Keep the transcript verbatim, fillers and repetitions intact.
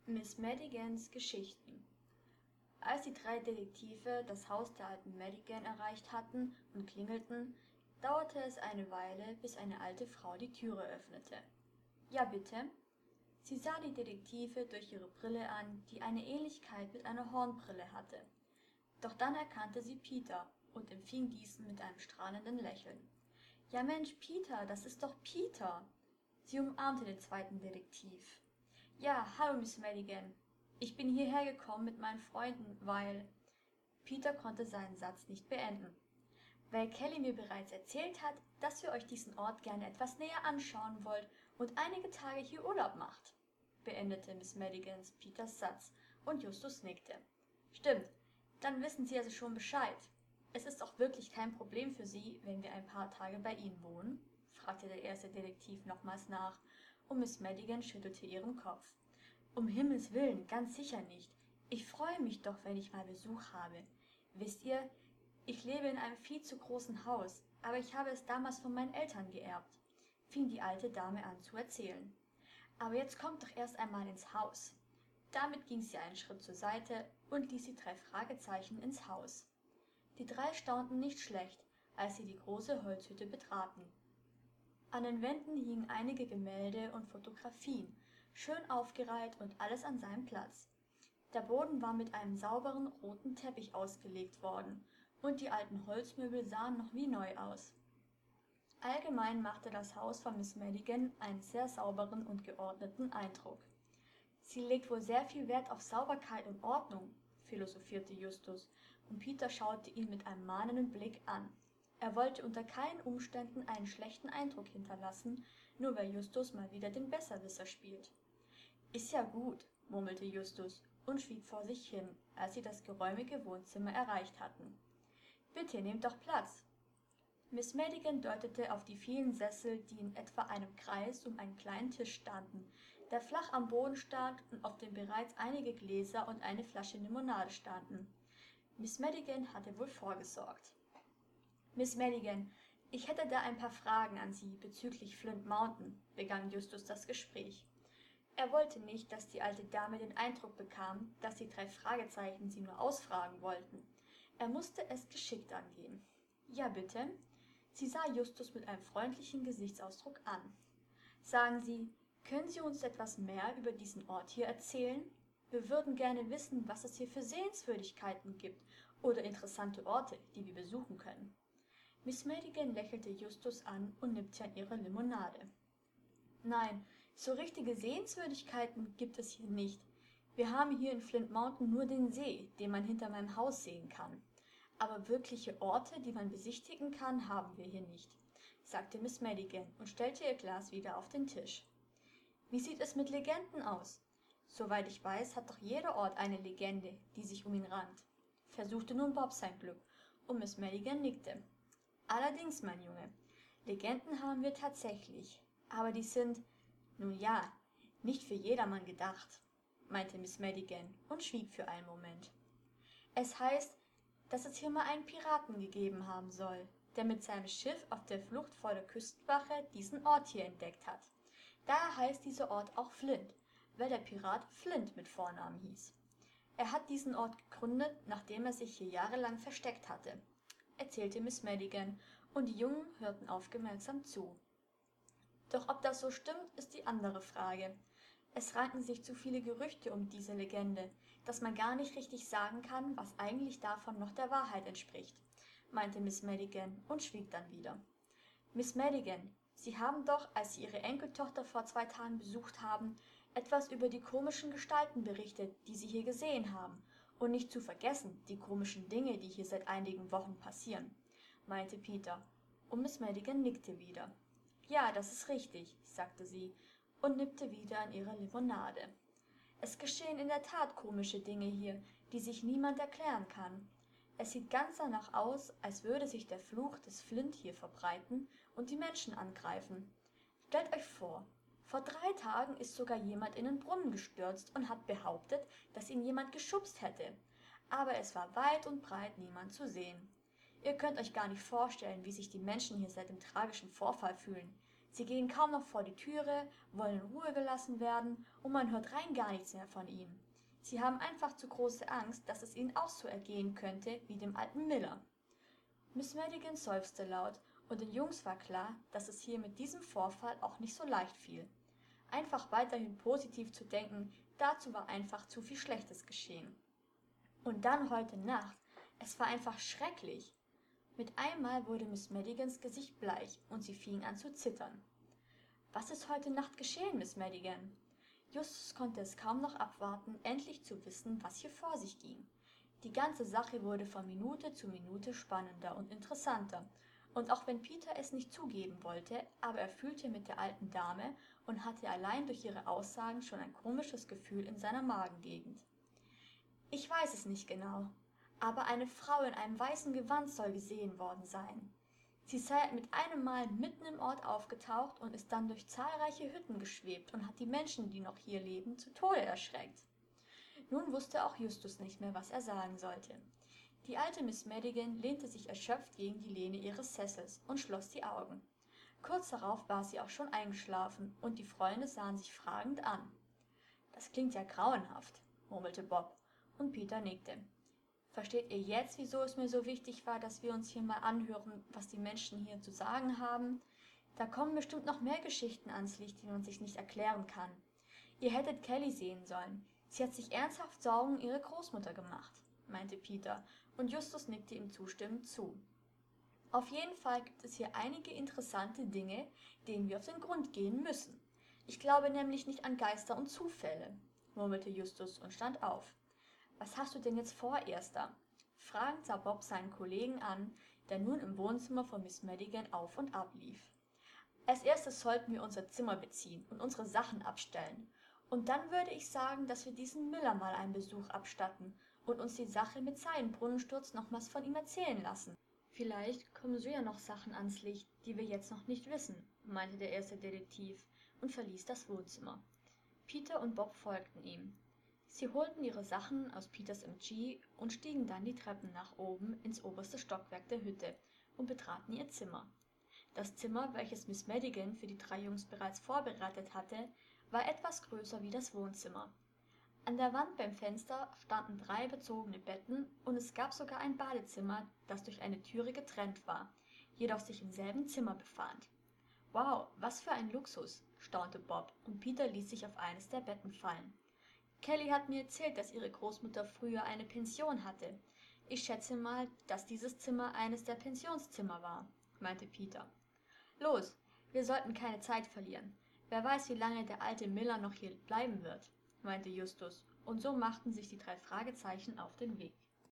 Miss Madigans Geschichten. Als die drei Detektive das Haus der alten Madigan erreicht hatten und klingelten, dauerte es eine Weile, bis eine alte Frau die Türe öffnete. »Ja, bitte?« Sie sah die Detektive durch ihre Brille an, die eine Ähnlichkeit mit einer Hornbrille hatte. Doch dann erkannte sie Peter und empfing diesen mit einem strahlenden Lächeln. »Ja Mensch, Peter, das ist doch Peter!« Sie umarmte den zweiten Detektiv. »Ja, hallo Miss Madigan. Ich bin hierher gekommen mit meinen Freunden, weil…« Peter konnte seinen Satz nicht beenden. »Weil Kelly mir bereits erzählt hat, dass ihr euch diesen Ort gerne etwas näher anschauen wollt und einige Tage hier Urlaub macht«, beendete Miss Madigans Peters Satz, und Justus nickte. »Stimmt, dann wissen Sie also schon Bescheid. Es ist auch wirklich kein Problem für Sie, wenn wir ein paar Tage bei Ihnen wohnen?« fragte der erste Detektiv nochmals nach, und Miss Madigan schüttelte ihren Kopf. »Um Himmels willen, ganz sicher nicht. Ich freue mich doch, wenn ich mal Besuch habe. Wisst ihr, ich lebe in einem viel zu großen Haus, aber ich habe es damals von meinen Eltern geerbt«, fing die alte Dame an zu erzählen. »Aber jetzt kommt doch erst einmal ins Haus.« Damit ging sie einen Schritt zur Seite und ließ die drei Fragezeichen ins Haus. Die drei staunten nicht schlecht, als sie die große Holzhütte betraten. An den Wänden hingen einige Gemälde und Fotografien, schön aufgereiht und alles an seinem Platz. Der Boden war mit einem sauberen roten Teppich ausgelegt worden, und die alten Holzmöbel sahen noch wie neu aus. Allgemein machte das Haus von Miss Madigan einen sehr sauberen und geordneten Eindruck. »Sie legt wohl sehr viel Wert auf Sauberkeit und Ordnung«, philosophierte Justus, und Peter schaute ihn mit einem mahnenden Blick an. Er wollte unter keinen Umständen einen schlechten Eindruck hinterlassen, nur weil Justus mal wieder den Besserwisser spielt. »Ist ja gut«, murmelte Justus und schwieg vor sich hin, als sie das geräumige Wohnzimmer erreicht hatten. »Bitte, nehmt doch Platz.« Miss Madigan deutete auf die vielen Sessel, die in etwa einem Kreis um einen kleinen Tisch standen, der flach am Boden stand und auf dem bereits einige Gläser und eine Flasche Limonade standen. Miss Madigan hatte wohl vorgesorgt. »Miss Madigan, ich hätte da ein paar Fragen an Sie bezüglich Flint Mountain«, begann Justus das Gespräch. Er wollte nicht, dass die alte Dame den Eindruck bekam, dass die drei Fragezeichen sie nur ausfragen wollten. Er musste es geschickt angehen. »Ja, bitte?« Sie sah Justus mit einem freundlichen Gesichtsausdruck an. »Sagen Sie, können Sie uns etwas mehr über diesen Ort hier erzählen? Wir würden gerne wissen, was es hier für Sehenswürdigkeiten gibt oder interessante Orte, die wir besuchen können.« Miss Madigan lächelte Justus an und nippte an ihrer Limonade. »Nein, so richtige Sehenswürdigkeiten gibt es hier nicht. Wir haben hier in Flint Mountain nur den See, den man hinter meinem Haus sehen kann. Aber wirkliche Orte, die man besichtigen kann, haben wir hier nicht«, sagte Miss Madigan und stellte ihr Glas wieder auf den Tisch. »Wie sieht es mit Legenden aus? Soweit ich weiß, hat doch jeder Ort eine Legende, die sich um ihn rankt«, versuchte nun Bob sein Glück, und Miss Madigan nickte. »Allerdings, mein Junge, Legenden haben wir tatsächlich, aber die sind, nun ja, nicht für jedermann gedacht«, meinte Miss Madigan und schwieg für einen Moment. »Es heißt, dass es hier mal einen Piraten gegeben haben soll, der mit seinem Schiff auf der Flucht vor der Küstenwache diesen Ort hier entdeckt hat. Daher heißt dieser Ort auch Flint, weil der Pirat Flint mit Vornamen hieß. Er hat diesen Ort gegründet, nachdem er sich hier jahrelang versteckt hatte«, erzählte Miss Madigan, und die Jungen hörten aufmerksam zu. Doch ob das so stimmt, ist die andere Frage. Es ranken sich zu viele Gerüchte um diese Legende, dass man gar nicht richtig sagen kann, was eigentlich davon noch der Wahrheit entspricht«, meinte Miss Madigan und schwieg dann wieder. »Miss Madigan, Sie haben doch, als Sie Ihre Enkeltochter vor zwei Tagen besucht haben, etwas über die komischen Gestalten berichtet, die Sie hier gesehen haben, und nicht zu vergessen die komischen Dinge, die hier seit einigen Wochen passieren«, meinte Peter, und Miss Madigan nickte wieder. »Ja, das ist richtig«, sagte sie und nippte wieder an ihrer Limonade. »Es geschehen in der Tat komische Dinge hier, die sich niemand erklären kann. Es sieht ganz danach aus, als würde sich der Fluch des Flint hier verbreiten und die Menschen angreifen. Stellt euch vor, vor drei Tagen ist sogar jemand in den Brunnen gestürzt und hat behauptet, dass ihn jemand geschubst hätte. Aber es war weit und breit niemand zu sehen. Ihr könnt euch gar nicht vorstellen, wie sich die Menschen hier seit dem tragischen Vorfall fühlen. Sie gehen kaum noch vor die Türe, wollen in Ruhe gelassen werden und man hört rein gar nichts mehr von ihnen. Sie haben einfach zu große Angst, dass es ihnen auch so ergehen könnte wie dem alten Miller. Miss Madigan seufzte laut und den Jungs war klar, dass es hier mit diesem Vorfall auch nicht so leicht fiel. Einfach weiterhin positiv zu denken, dazu war einfach zu viel Schlechtes geschehen. Und dann heute Nacht, es war einfach schrecklich. Mit einmal wurde Miss Madigans Gesicht bleich und sie fing an zu zittern. »Was ist heute Nacht geschehen, Miss Madigan?« Justus konnte es kaum noch abwarten, endlich zu wissen, was hier vor sich ging. Die ganze Sache wurde von Minute zu Minute spannender und interessanter, und auch wenn Peter es nicht zugeben wollte, aber er fühlte mit der alten Dame und hatte allein durch ihre Aussagen schon ein komisches Gefühl in seiner Magengegend. »Ich weiß es nicht genau, aber eine Frau in einem weißen Gewand soll gesehen worden sein. Sie sei mit einem Mal mitten im Ort aufgetaucht und ist dann durch zahlreiche Hütten geschwebt und hat die Menschen, die noch hier leben, zu Tode erschreckt.« Nun wusste auch Justus nicht mehr, was er sagen sollte. Die alte Miss Madigan lehnte sich erschöpft gegen die Lehne ihres Sessels und schloss die Augen. Kurz darauf war sie auch schon eingeschlafen, und die Freunde sahen sich fragend an. »Das klingt ja grauenhaft«, murmelte Bob, und Peter nickte. »Versteht ihr jetzt, wieso es mir so wichtig war, dass wir uns hier mal anhören, was die Menschen hier zu sagen haben? Da kommen bestimmt noch mehr Geschichten ans Licht, die man sich nicht erklären kann. Ihr hättet Kelly sehen sollen. Sie hat sich ernsthaft Sorgen um ihre Großmutter gemacht«, meinte Peter, und Justus nickte ihm zustimmend zu. »Auf jeden Fall gibt es hier einige interessante Dinge, denen wir auf den Grund gehen müssen. Ich glaube nämlich nicht an Geister und Zufälle«, murmelte Justus und stand auf. »Was hast du denn jetzt vor, Erster?« Fragend sah Bob seinen Kollegen an, der nun im Wohnzimmer von Miss Madigan auf und ab lief. »Als erstes sollten wir unser Zimmer beziehen und unsere Sachen abstellen. Und dann würde ich sagen, dass wir diesen Miller mal einen Besuch abstatten und uns die Sache mit seinem Brunnensturz nochmals von ihm erzählen lassen. Vielleicht kommen so ja noch Sachen ans Licht, die wir jetzt noch nicht wissen«, meinte der erste Detektiv und verließ das Wohnzimmer. Peter und Bob folgten ihm. Sie holten ihre Sachen aus Peters M G und stiegen dann die Treppen nach oben ins oberste Stockwerk der Hütte und betraten ihr Zimmer. Das Zimmer, welches Miss Madigan für die drei Jungs bereits vorbereitet hatte, war etwas größer wie das Wohnzimmer. An der Wand beim Fenster standen drei bezogene Betten und es gab sogar ein Badezimmer, das durch eine Türe getrennt war, jedoch sich im selben Zimmer befand. »Wow, was für ein Luxus«, staunte Bob, und Peter ließ sich auf eines der Betten fallen. »Kelly hat mir erzählt, dass ihre Großmutter früher eine Pension hatte. Ich schätze mal, dass dieses Zimmer eines der Pensionszimmer war«, meinte Peter. »Los, wir sollten keine Zeit verlieren. Wer weiß, wie lange der alte Miller noch hier bleiben wird«, meinte Justus, und so machten sich die drei Fragezeichen auf den Weg.